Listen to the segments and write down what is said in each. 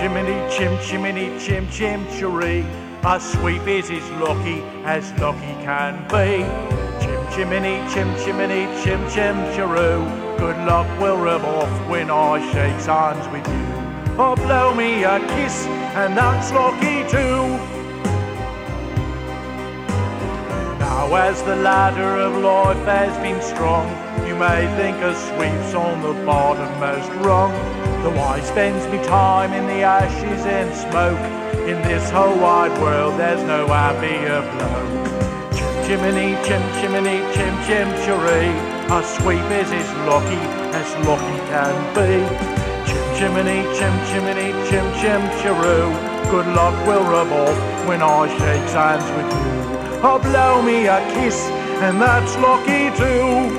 chimney, chim chimney, a sweep is as lucky can be. Chimney, chimney, chim chiroo. Good luck will rub off when I shakes hands with you. Or blow me a kiss, and that's lucky too. Now as the ladder of life has been strung, you may think a sweep's on the bottommost rung. Though I spends me time in the ashes and smoke, in this whole wide world there's no happier bloke. Chimney, chimney, chim chiree. A sweep is as lucky can be. Chimney, chim chiroo. Good luck will rub off when I shakes hands with you. Or blow me a kiss, and that's lucky too.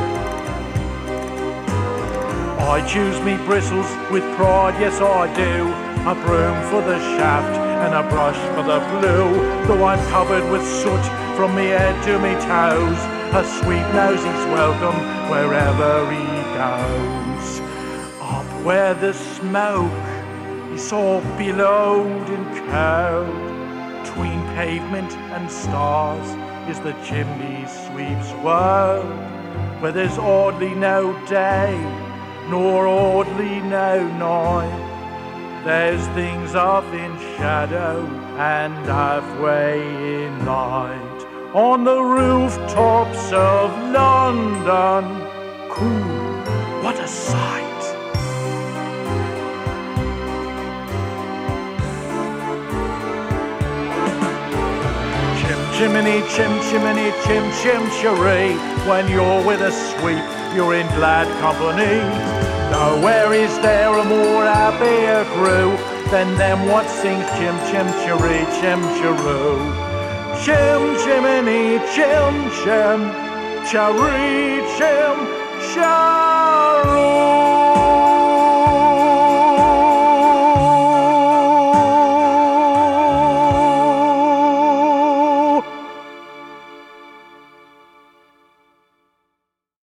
I choose me bristles with pride, yes I do. A broom for the shaft and a brush for the flue. Though I'm covered with soot from me head to me toes, a sweep knows he's welcome wherever he goes. Up where the smoke is all billowed and curled, between pavement and stars is the chimney sweep's world, where there's oddly no day, nor oddly no night. There's things off in shadow and halfway in light. On the rooftops of London, cool, what a sight. Chimney, chim chiree. When you're with a sweep, you're in glad company. Nowhere is there a more happier crew than them what sings chim chiree, chim chiroo. Chimney, chim chiree, chim chiroo.